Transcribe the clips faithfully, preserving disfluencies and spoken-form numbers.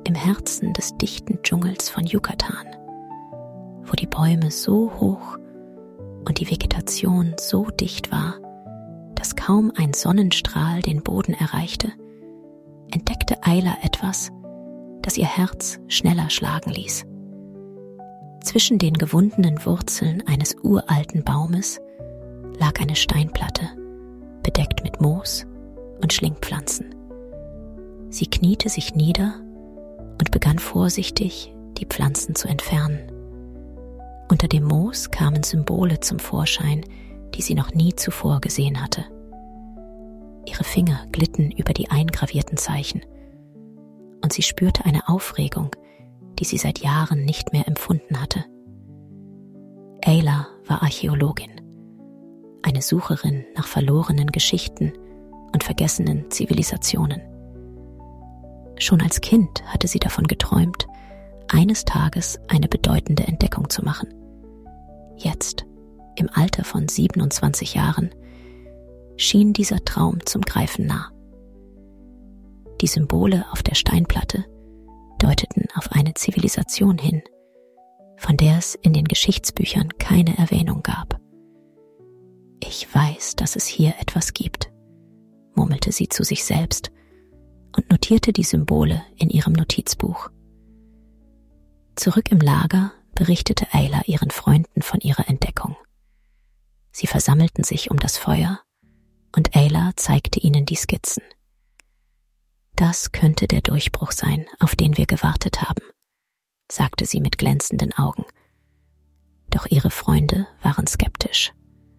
im Herzen des dichten Dschungels von Yucatan, wo die Bäume so hoch und die Vegetation so dicht war, dass kaum ein Sonnenstrahl den Boden erreichte, entdeckte Ayla etwas, das ihr Herz schneller schlagen ließ. Zwischen den gewundenen Wurzeln eines uralten Baumes lag eine Steinplatte, bedeckt mit Moos und Schlingpflanzen. Sie kniete sich nieder und begann vorsichtig, die Pflanzen zu entfernen. Unter dem Moos kamen Symbole zum Vorschein, die sie noch nie zuvor gesehen hatte. Ihre Finger glitten über die eingravierten Zeichen und sie spürte eine Aufregung, die sie seit Jahren nicht mehr empfunden hatte. Ayla war Archäologin, eine Sucherin nach verlorenen Geschichten und vergessenen Zivilisationen. Schon als Kind hatte sie davon geträumt, eines Tages eine bedeutende Entdeckung zu machen. Jetzt, im Alter von siebenundzwanzig Jahren, schien dieser Traum zum Greifen nah. Die Symbole auf der Steinplatte deuteten auf eine Zivilisation hin, von der es in den Geschichtsbüchern keine Erwähnung gab. »Ich weiß, dass es hier etwas gibt«, murmelte sie zu sich selbst und notierte die Symbole in ihrem Notizbuch. Zurück im Lager berichtete Ayla ihren Freunden von ihrer Entdeckung. Sie versammelten sich um das Feuer und Ayla zeigte ihnen die Skizzen. »Das könnte der Durchbruch sein, auf den wir gewartet haben«, sagte sie mit glänzenden Augen. Doch ihre Freunde waren skeptisch.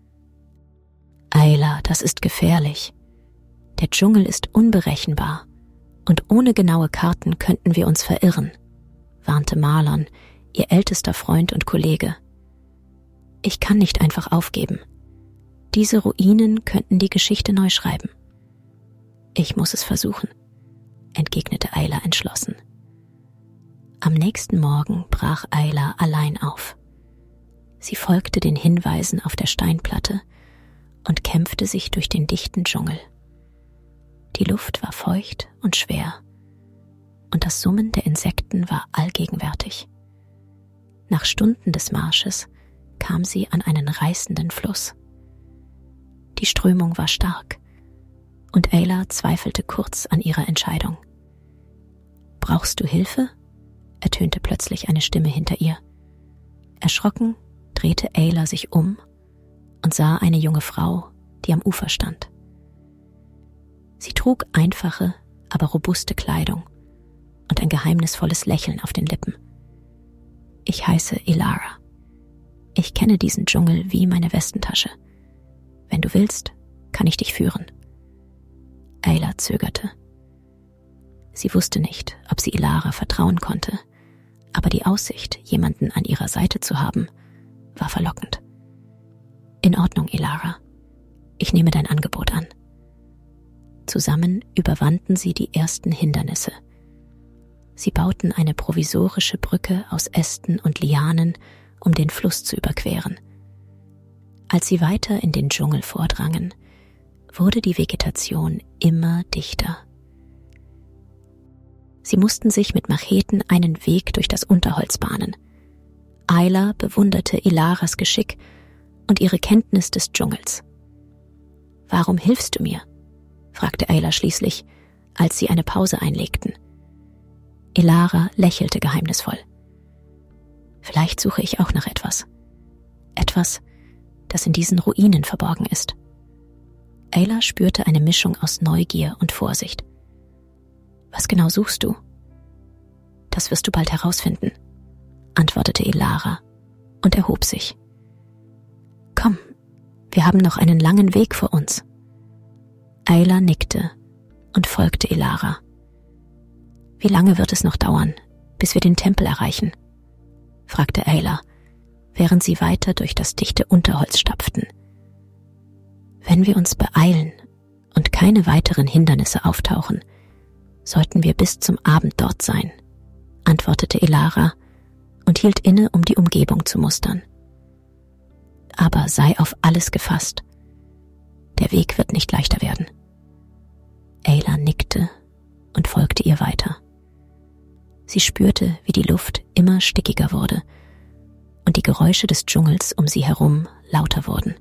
»Ayla, das ist gefährlich. Der Dschungel ist unberechenbar und ohne genaue Karten könnten wir uns verirren«, warnte Marlon, ihr ältester Freund und Kollege. »Ich kann nicht einfach aufgeben. Diese Ruinen könnten die Geschichte neu schreiben.« »Ich muss es versuchen«, entgegnete Ayla entschlossen. Am nächsten Morgen brach Ayla allein auf. Sie folgte den Hinweisen auf der Steinplatte und kämpfte sich durch den dichten Dschungel. Die Luft war feucht und schwer und das Summen der Insekten war allgegenwärtig. Nach Stunden des Marsches kam sie an einen reißenden Fluss. Die Strömung war stark und Ayla zweifelte kurz an ihrer Entscheidung. »Brauchst du Hilfe?« ertönte plötzlich eine Stimme hinter ihr. Erschrocken drehte Ayla sich um und sah eine junge Frau, die am Ufer stand. Sie trug einfache, aber robuste Kleidung und ein geheimnisvolles Lächeln auf den Lippen. »Ich heiße Ilara. Ich kenne diesen Dschungel wie meine Westentasche. Wenn du willst, kann ich dich führen.« Ayla zögerte. Sie wusste nicht, ob sie Ilara vertrauen konnte, aber die Aussicht, jemanden an ihrer Seite zu haben, war verlockend. »In Ordnung, Ilara. Ich nehme dein Angebot an.« Zusammen überwanden sie die ersten Hindernisse. Sie bauten eine provisorische Brücke aus Ästen und Lianen, um den Fluss zu überqueren. Als sie weiter in den Dschungel vordrangen, wurde die Vegetation immer dichter. Sie mussten sich mit Macheten einen Weg durch das Unterholz bahnen. Ayla bewunderte Ilaras Geschick und ihre Kenntnis des Dschungels. »Warum hilfst du mir?« fragte Ayla schließlich, als sie eine Pause einlegten. Ilara lächelte geheimnisvoll. »Vielleicht suche ich auch nach etwas. Etwas, das in diesen Ruinen verborgen ist.« Ayla spürte eine Mischung aus Neugier und Vorsicht. »Was genau suchst du?« »Das wirst du bald herausfinden«, antwortete Ilara und erhob sich. »Komm, wir haben noch einen langen Weg vor uns.« Ayla nickte und folgte Ilara. »Wie lange wird es noch dauern, bis wir den Tempel erreichen?« fragte Ayla, während sie weiter durch das dichte Unterholz stapften. »Wenn wir uns beeilen und keine weiteren Hindernisse auftauchen, sollten wir bis zum Abend dort sein«, antwortete Ilara und hielt inne, um die Umgebung zu mustern. »Aber sei auf alles gefasst. Der Weg wird nicht leichter werden.« Ayla nickte und folgte ihr weiter. Sie spürte, wie die Luft immer stickiger wurde und die Geräusche des Dschungels um sie herum lauter wurden.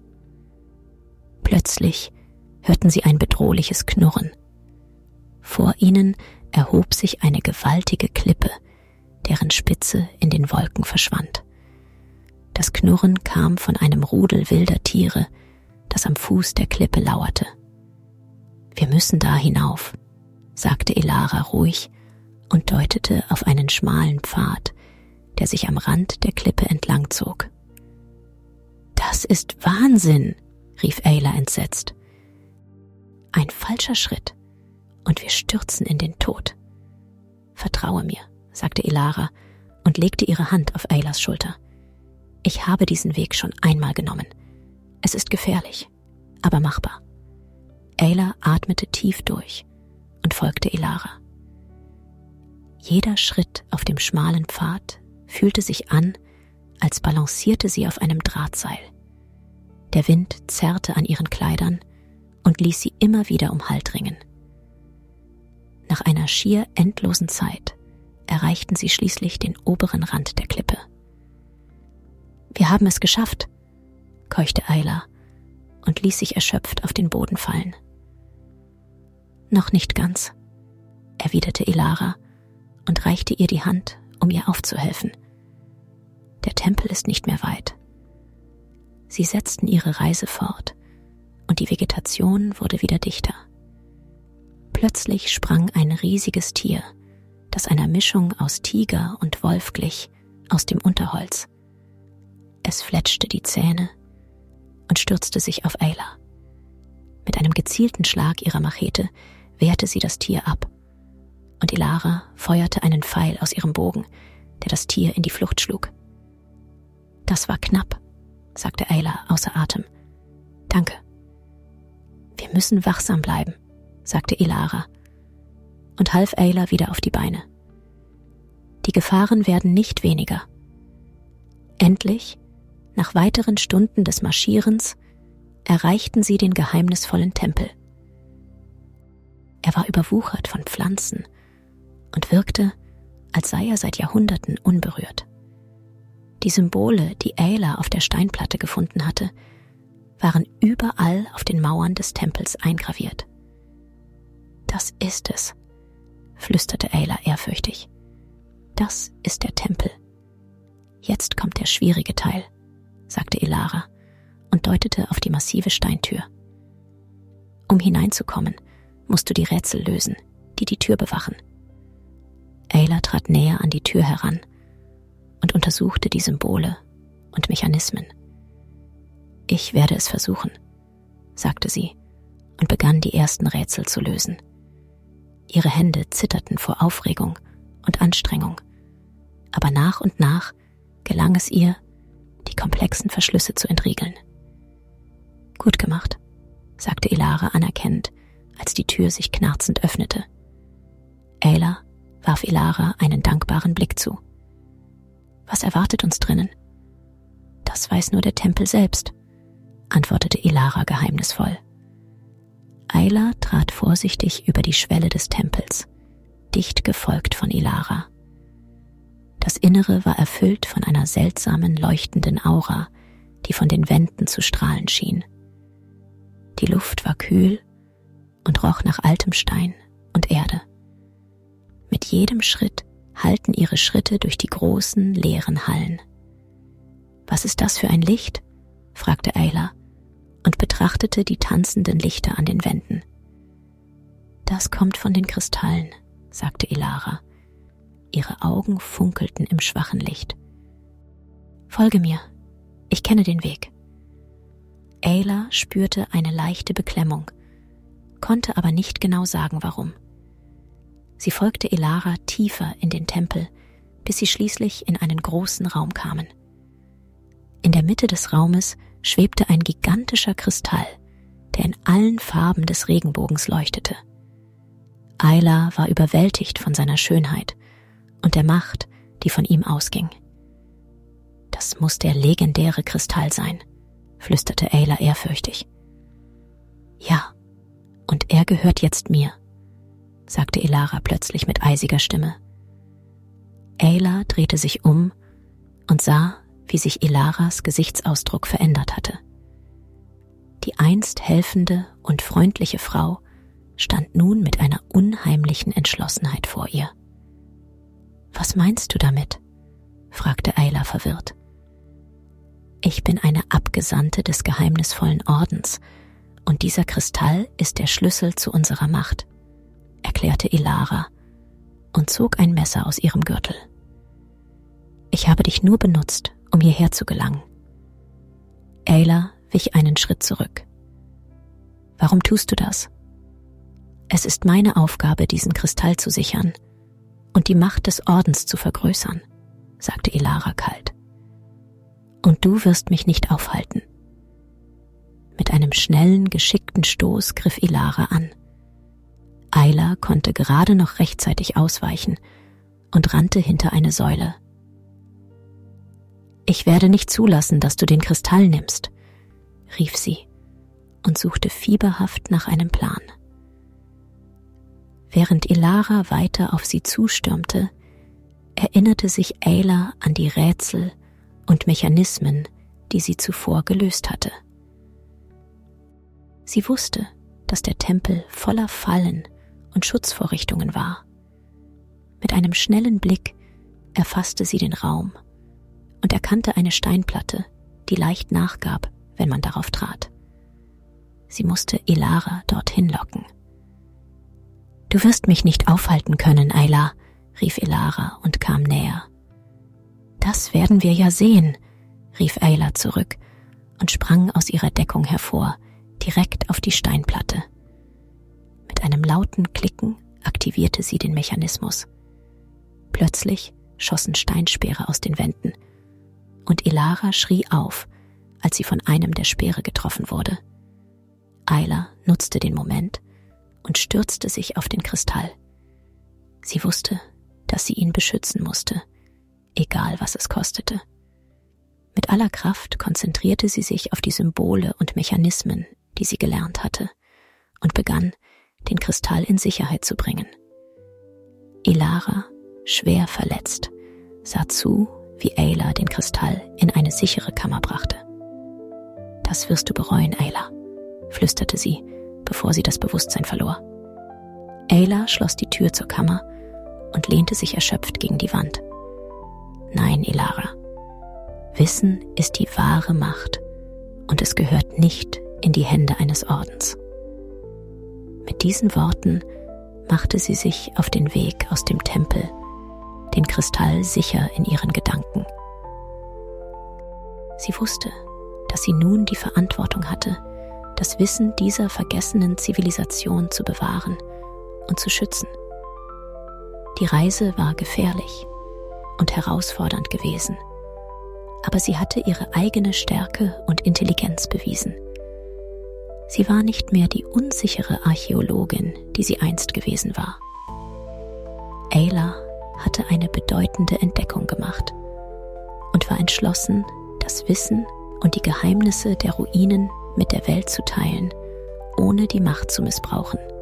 Plötzlich hörten sie ein bedrohliches Knurren. Vor ihnen erhob sich eine gewaltige Klippe, deren Spitze in den Wolken verschwand. Das Knurren kam von einem Rudel wilder Tiere, das am Fuß der Klippe lauerte. »Wir müssen da hinauf«, sagte Elara ruhig und deutete auf einen schmalen Pfad, der sich am Rand der Klippe entlang zog. »Das ist Wahnsinn«, rief Ayla entsetzt. »Ein falscher Schritt und wir stürzen in den Tod.« »Vertraue mir«, sagte Elara und legte ihre Hand auf Aylas Schulter. »Ich habe diesen Weg schon einmal genommen. Es ist gefährlich, aber machbar.« Ayla atmete tief durch und folgte Elara. Jeder Schritt auf dem schmalen Pfad fühlte sich an, als balancierte sie auf einem Drahtseil. Der Wind zerrte an ihren Kleidern und ließ sie immer wieder um Halt ringen. Nach einer schier endlosen Zeit erreichten sie schließlich den oberen Rand der Klippe. »Wir haben es geschafft«, keuchte Ayla und ließ sich erschöpft auf den Boden fallen. »Noch nicht ganz«, erwiderte Elara und reichte ihr die Hand, um ihr aufzuhelfen. »Der Tempel ist nicht mehr weit.« Sie setzten ihre Reise fort und die Vegetation wurde wieder dichter. Plötzlich sprang ein riesiges Tier, das einer Mischung aus Tiger und Wolf glich, aus dem Unterholz. Es fletschte die Zähne und stürzte sich auf Ayla. Mit einem gezielten Schlag ihrer Machete wehrte sie das Tier ab, und Elara feuerte einen Pfeil aus ihrem Bogen, der das Tier in die Flucht schlug. »Das war knapp«, sagte Ayla außer Atem. »Danke.« »Wir müssen wachsam bleiben«, sagte Elara und half Ayla wieder auf die Beine. »Die Gefahren werden nicht weniger.« Endlich, nach weiteren Stunden des Marschierens, erreichten sie den geheimnisvollen Tempel. Er war überwuchert von Pflanzen und wirkte, als sei er seit Jahrhunderten unberührt. Die Symbole, die Ayla auf der Steinplatte gefunden hatte, waren überall auf den Mauern des Tempels eingraviert. »Das ist es«, flüsterte Ayla ehrfürchtig. »Das ist der Tempel. Jetzt kommt der schwierige Teil«, sagte Elara und deutete auf die massive Steintür. »Um hineinzukommen, musst du die Rätsel lösen, die die Tür bewachen.« Ayla trat näher an die Tür heran und untersuchte die Symbole und Mechanismen. »Ich werde es versuchen«, sagte sie und begann die ersten Rätsel zu lösen. Ihre Hände zitterten vor Aufregung und Anstrengung, aber nach und nach gelang es ihr, die komplexen Verschlüsse zu entriegeln. »Gut gemacht«, sagte Elara anerkennend, als die Tür sich knarzend öffnete. Ayla warf Elara einen dankbaren Blick zu. »Was erwartet uns drinnen?« »Das weiß nur der Tempel selbst«, antwortete Elara geheimnisvoll. Ayla trat vorsichtig über die Schwelle des Tempels, dicht gefolgt von Elara. Das Innere war erfüllt von einer seltsamen, leuchtenden Aura, die von den Wänden zu strahlen schien. Die Luft war kühl und roch nach altem Stein und Erde. Mit jedem Schritt hallten ihre Schritte durch die großen, leeren Hallen. »Was ist das für ein Licht?« fragte Ayla und betrachtete die tanzenden Lichter an den Wänden. »Das kommt von den Kristallen«, sagte Elara. Ihre Augen funkelten im schwachen Licht. »Folge mir, ich kenne den Weg.« Ayla spürte eine leichte Beklemmung, konnte aber nicht genau sagen, warum. Sie folgte Elara tiefer in den Tempel, bis sie schließlich in einen großen Raum kamen. In der Mitte des Raumes schwebte ein gigantischer Kristall, der in allen Farben des Regenbogens leuchtete. Ayla war überwältigt von seiner Schönheit und der Macht, die von ihm ausging. »Das muss der legendäre Kristall sein«, flüsterte Ayla ehrfürchtig. »Ja, und er gehört jetzt mir«, sagte Elara plötzlich mit eisiger Stimme. Ayla drehte sich um und sah, wie sich Ilaras Gesichtsausdruck verändert hatte. Die einst helfende und freundliche Frau stand nun mit einer unheimlichen Entschlossenheit vor ihr. »Was meinst du damit?« fragte Ayla verwirrt. »Ich bin eine Abgesandte des geheimnisvollen Ordens, und dieser Kristall ist der Schlüssel zu unserer Macht«, erklärte Ilara und zog ein Messer aus ihrem Gürtel. »Ich habe dich nur benutzt, um hierher zu gelangen.« Ayla wich einen Schritt zurück. »Warum tust du das?« »Es ist meine Aufgabe, diesen Kristall zu sichern und die Macht des Ordens zu vergrößern«, sagte Ilara kalt. »Und du wirst mich nicht aufhalten.« Mit einem schnellen, geschickten Stoß griff Ilara an. Ayla konnte gerade noch rechtzeitig ausweichen und rannte hinter eine Säule. »Ich werde nicht zulassen, dass du den Kristall nimmst«, rief sie und suchte fieberhaft nach einem Plan. Während Ilara weiter auf sie zustürmte, erinnerte sich Ayla an die Rätsel und Mechanismen, die sie zuvor gelöst hatte. Sie wusste, dass der Tempel voller Fallen und Schutzvorrichtungen war. Mit einem schnellen Blick erfasste sie den Raum und erkannte eine Steinplatte, die leicht nachgab, wenn man darauf trat. Sie musste Ilara dorthin locken. »Du wirst mich nicht aufhalten können, Ayla«, rief Ilara und kam näher. »Das werden wir ja sehen«, rief Ayla zurück und sprang aus ihrer Deckung hervor, direkt auf die Steinplatte. Mit einem lauten Klicken aktivierte sie den Mechanismus. Plötzlich schossen Steinspeere aus den Wänden und Ilara schrie auf, als sie von einem der Speere getroffen wurde. Ayla nutzte den Moment und stürzte sich auf den Kristall. Sie wusste, dass sie ihn beschützen musste, egal was es kostete. Mit aller Kraft konzentrierte sie sich auf die Symbole und Mechanismen, die sie gelernt hatte, und begann, den Kristall in Sicherheit zu bringen. Ilara, schwer verletzt, sah zu, wie Ayla den Kristall in eine sichere Kammer brachte. »Das wirst du bereuen, Ayla«, flüsterte sie, bevor sie das Bewusstsein verlor. Ayla schloss die Tür zur Kammer und lehnte sich erschöpft gegen die Wand. »Nein, Ilara. Wissen ist die wahre Macht und es gehört nicht in die Hände eines Ordens.« Mit diesen Worten machte sie sich auf den Weg aus dem Tempel, den Kristall sicher in ihren Gedanken. Sie wusste, dass sie nun die Verantwortung hatte, das Wissen dieser vergessenen Zivilisation zu bewahren und zu schützen. Die Reise war gefährlich und herausfordernd gewesen, aber sie hatte ihre eigene Stärke und Intelligenz bewiesen. Sie war nicht mehr die unsichere Archäologin, die sie einst gewesen war. Ayla hatte eine bedeutende Entdeckung gemacht und war entschlossen, das Wissen und die Geheimnisse der Ruinen mit der Welt zu teilen, ohne die Macht zu missbrauchen.